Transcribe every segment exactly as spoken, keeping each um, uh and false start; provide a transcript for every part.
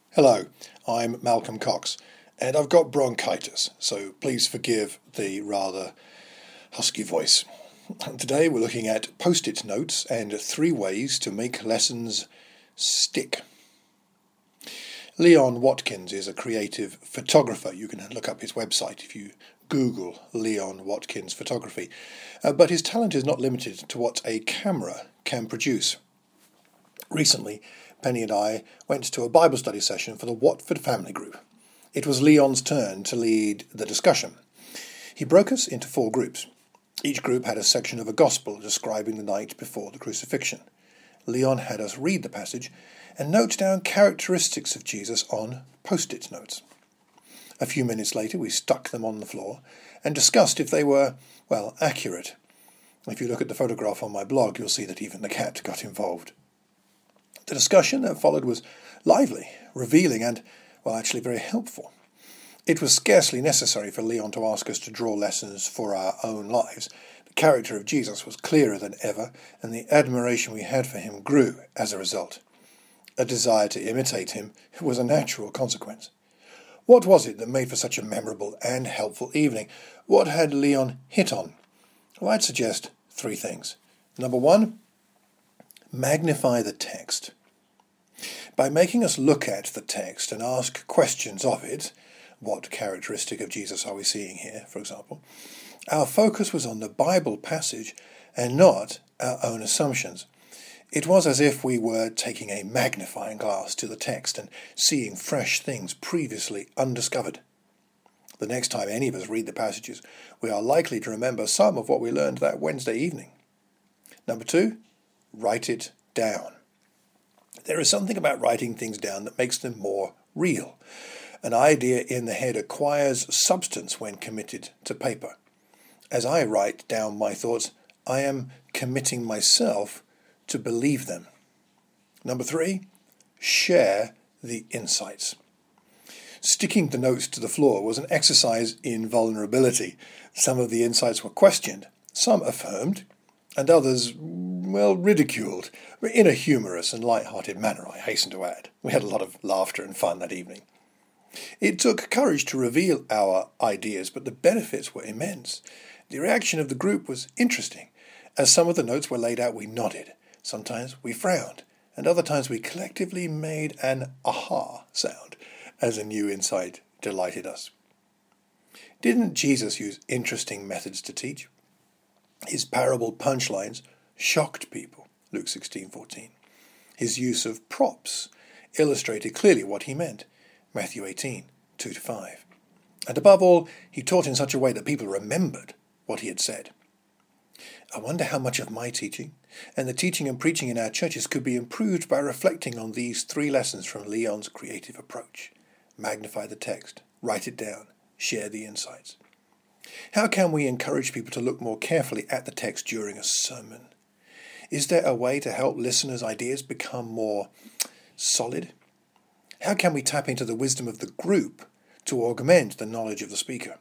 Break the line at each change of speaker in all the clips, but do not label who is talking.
Hello, I'm Malcolm Cox, and I've got bronchitis, so please forgive the rather husky voice. Today we're looking at post-it notes and three ways to make lessons stick. Leon Watkins is a creative photographer. You can look up his website if you Google Leon Watkins photography. Uh, but his talent is not limited to what a camera can produce. Recently, Penny and I went to a Bible study session for the Watford family group. It was Leon's turn to lead the discussion. He broke us into four groups. Each group had a section of a gospel describing the night before the crucifixion. Leon had us read the passage and note down characteristics of Jesus on post-it notes. A few minutes later, we stuck them on the floor and discussed if they were, well, accurate. If you look at the photograph on my blog, you'll see that even the cat got involved. The discussion that followed was lively, revealing, and, well, actually very helpful. It was scarcely necessary for Leon to ask us to draw lessons for our own lives. The character of Jesus was clearer than ever, and the admiration we had for him grew as a result. A desire to imitate him was a natural consequence. What was it that made for such a memorable and helpful evening? What had Leon hit on? Well, I'd suggest three things. Number one, magnify the text. By making us look at the text and ask questions of it, what characteristic of Jesus are we seeing here, for example, our focus was on the Bible passage and not our own assumptions. It was as if we were taking a magnifying glass to the text and seeing fresh things previously undiscovered. The next time any of us read the passages, we are likely to remember some of what we learned that Wednesday evening. Number two, write it down. There is something about writing things down that makes them more real. An idea in the head acquires substance when committed to paper. As I write down my thoughts, I am committing myself to believe them. Number three, share the insights. Sticking the notes to the floor was an exercise in vulnerability. Some of the insights were questioned, some affirmed, and others, well, ridiculed, in a humorous and light-hearted manner, I hasten to add. We had a lot of laughter and fun that evening. It took courage to reveal our ideas, but the benefits were immense. The reaction of the group was interesting. As some of the notes were laid out, we nodded. Sometimes we frowned, and other times we collectively made an aha sound as a new insight delighted us. Didn't Jesus use interesting methods to teach? His parable punchlines shocked people, Luke sixteen fourteen. His use of props illustrated clearly what he meant, Matthew eighteen two to five. And above all, he taught in such a way that people remembered what he had said. I wonder how much of my teaching and the teaching and preaching in our churches could be improved by reflecting on these three lessons from Leon's creative approach. Magnify the text, write it down, share the insights. How can we encourage people to look more carefully at the text during a sermon? Is there a way to help listeners' ideas become more solid? How can we tap into the wisdom of the group to augment the knowledge of the speaker?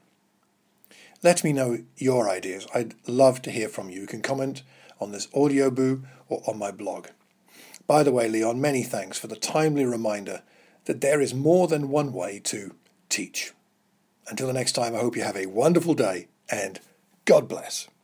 Let me know your ideas. I'd love to hear from you. You can comment on this audio boo or on my blog. By the way, Leon, many thanks for the timely reminder that there is more than one way to teach. Until the next time, I hope you have a wonderful day and God bless.